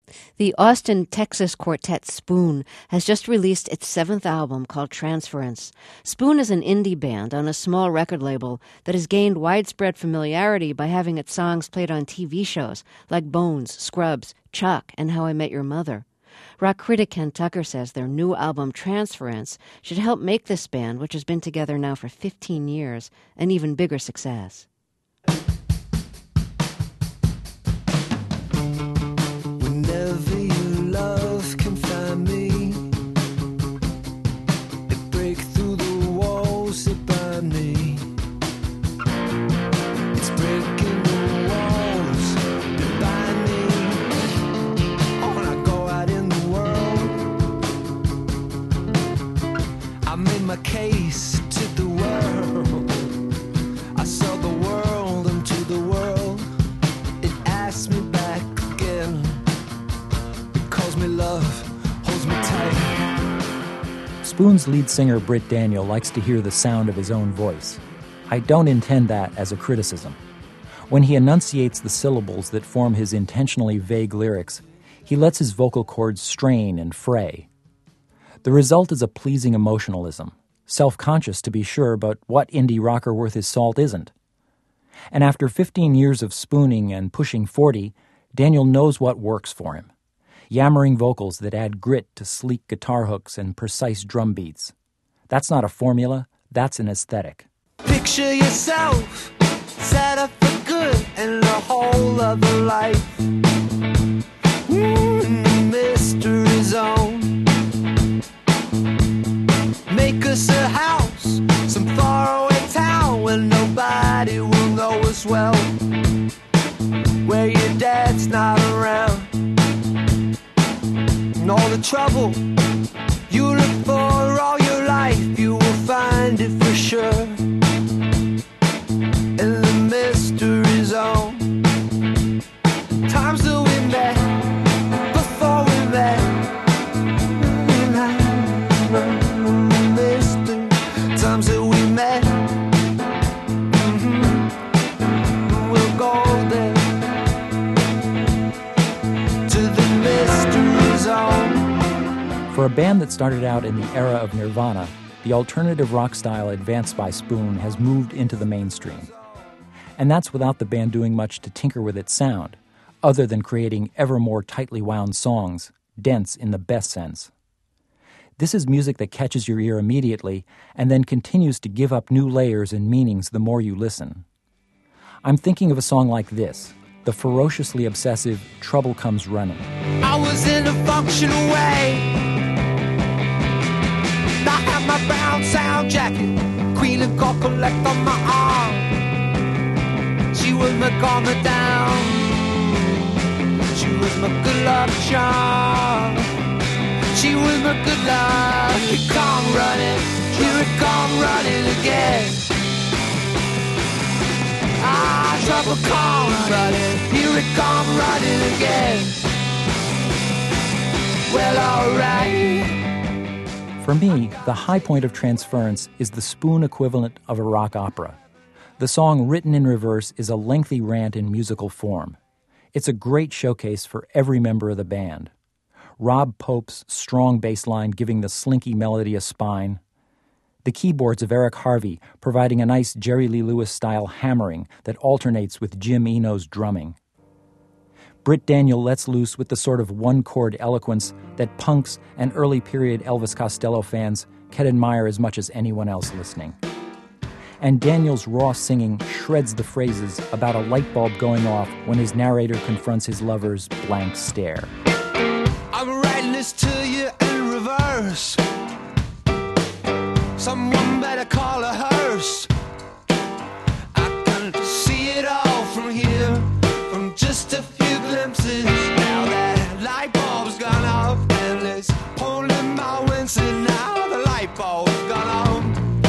The Austin, Texas quartet Spoon has just released its 7th album called Transference. Spoon is an indie band on a small record label that has gained widespread familiarity by having its songs played on TV shows like Bones, Scrubs, Chuck, and How I Met Your Mother. Rock critic Ken Tucker says their new album Transference should help make this band, which has been together now for 15 years, an even bigger success. My case to the world. I saw the world into the world. It asked me back again. It calls me love, holds me tight. Spoon's lead singer Britt Daniel likes to hear the sound of his own voice. I don't intend that as a criticism. When he enunciates the syllables that form his intentionally vague lyrics, he lets his vocal cords strain and fray. The result is a pleasing emotionalism, self-conscious to be sure, but what indie rocker worth his salt isn't? And after 15 years of spooning and pushing 40, Daniel knows what works for him. Yammering vocals that add grit to sleek guitar hooks and precise drum beats. That's not a formula, that's an aesthetic. Picture yourself set up for good and a whole other life. Mystery zone. Make us a house, some faraway town where nobody will know us well, where your dad's not around. And all the trouble you look for all your life, you will find it for sure in the mystery zone. Times that we met, before we met. Times that we met, we'll go there to the mystery zone. For a band that started out in the era of Nirvana, the alternative rock style advanced by Spoon has moved into the mainstream. And that's without the band doing much to tinker with its sound, other than creating ever more tightly wound songs, dense in the best sense. This is music that catches your ear immediately and then continues to give up new layers and meanings the more you listen. I'm thinking of a song like this, the ferociously obsessive Trouble Comes Running. I was in a functional way. I had my brown sound jacket, Queen of God collect on my arm. She was my calmer down. She was my good luck charm. She was my good luck. Here it come running, here it come running again. Trouble come running, here it come running again. Well, alright. For me, the high point of Transference is the Spoon equivalent of a rock opera. The song, written in reverse, is a lengthy rant in musical form. It's a great showcase for every member of the band. Rob Pope's strong bass line giving the slinky melody a spine. The keyboards of Eric Harvey providing a nice Jerry Lee Lewis-style hammering that alternates with Jim Eno's drumming. Britt Daniel lets loose with the sort of one-chord eloquence that punks and early-period Elvis Costello fans can admire as much as anyone else listening. And Daniel's raw singing shreds the phrases about a light bulb going off when his narrator confronts his lover's blank stare. I'm writing this to you in reverse. Someone better call a hearse. I can see it all from here, from just a few glimpses. Now that light bulb's gone off, and it's pulling my wincing. Now the light bulb's gone off.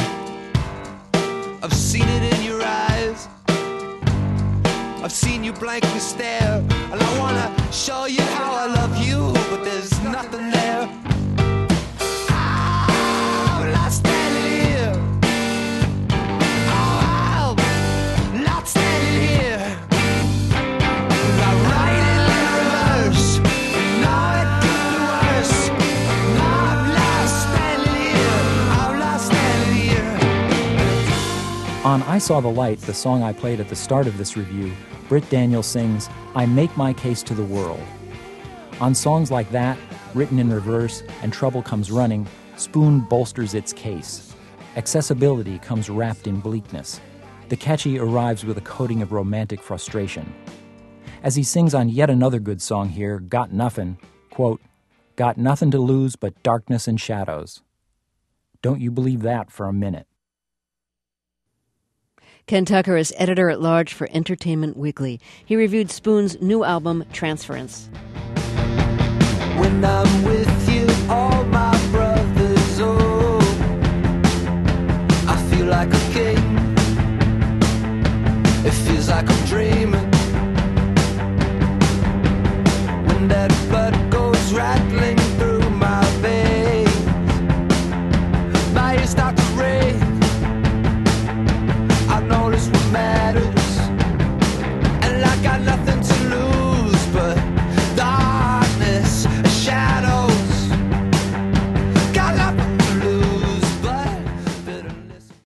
I've seen it in your eyes. I've seen you blankly stare, and I wanna show you how I love you, but there's nothing there. I'm not standing here. Oh, I'm not standing here. 'Cause I write it in reverse. On I Saw the Light, the song I played at the start of this review, Britt Daniel sings, I Make My Case to the World. On songs like that, Written in Reverse, and Trouble Comes Running, Spoon bolsters its case. Accessibility comes wrapped in bleakness. The catchy arrives with a coating of romantic frustration. As he sings on yet another good song here, Got Nothin', quote, got nothing to lose but darkness and shadows. Don't you believe that for a minute. Ken Tucker is editor-at-large for Entertainment Weekly. He reviewed Spoon's new album, Transference.